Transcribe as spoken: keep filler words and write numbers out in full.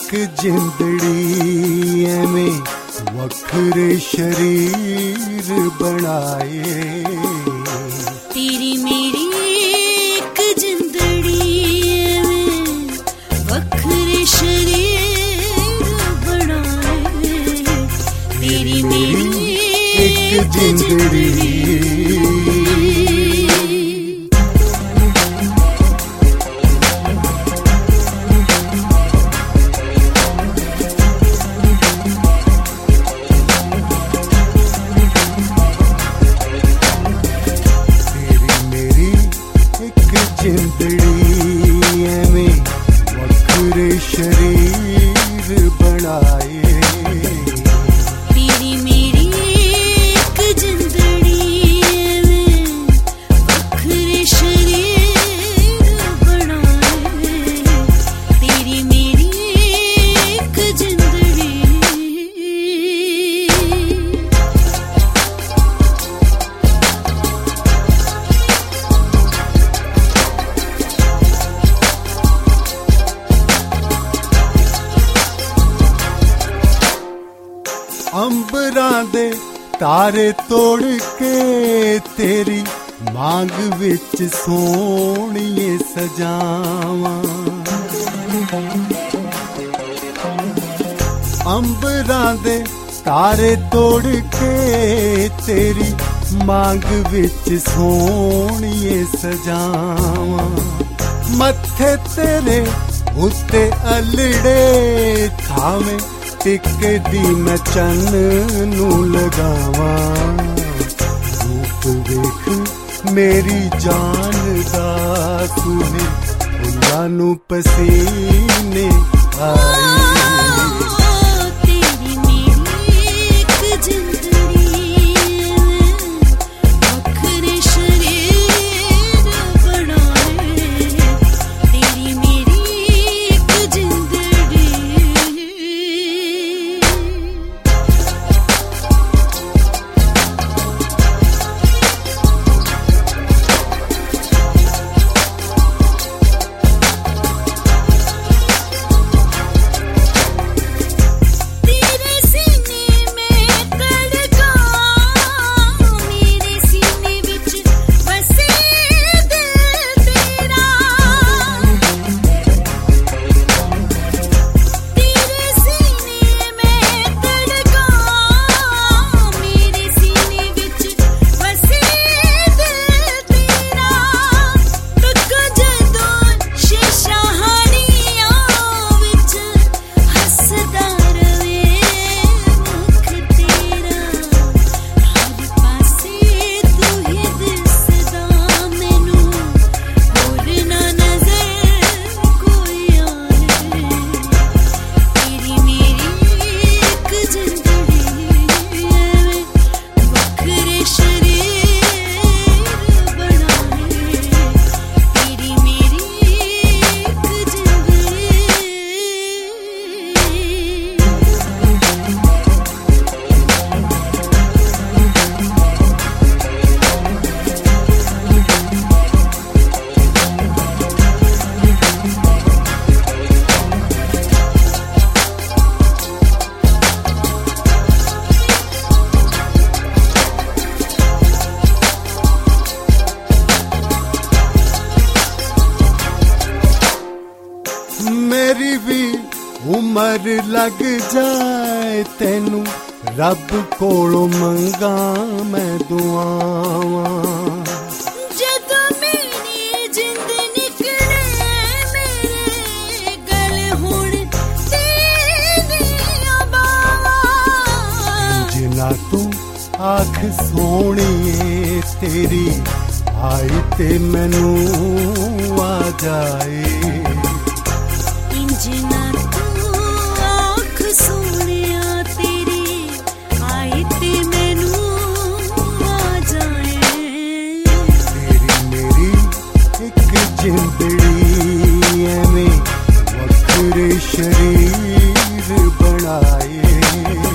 एक जिंदड़ी एवें वखरे शरीर बनाए। तेरी मेरी एक जिंदड़ी एवें वखरे शरीर बनाए। तेरी मेरी एक जिंदड़ी। जिंदड़ी एवें वखरे शरीर बनाए। तेरी मेरी एक जिंदड़ी एवें वखरे शरीर बनाए। तेरी मेरी एक जिंदड़ी। अंबरां दे तारे तोड़ के तेरी मांग विच सोहणिए सजावां। अंबरां दे तारे तोड़ के तेरी मांग विच सोहणिए सजावां। मत्थे तेरे उत्ते अलड़े थावें टिके दी मैं चन्न नू लगावां। रूप वेख मेरी जान दा सुने फुल्लां नू पसीने आए। मेरी भी उमर लग जाए तेनू रब कोलों मंगा मैं दुआवां। जदों मेरी जिंद निकले मेरे गल हुण तेरियां बावां। जिना तू आख सोहणीए तेरी आई ते मैनू आ जाए। जिना तू आँख सोहणिया तेरी आए ते मैनू आ जाए। तेरी मेरी एक जिंदड़ी एवें वखरे शरीर बनाए।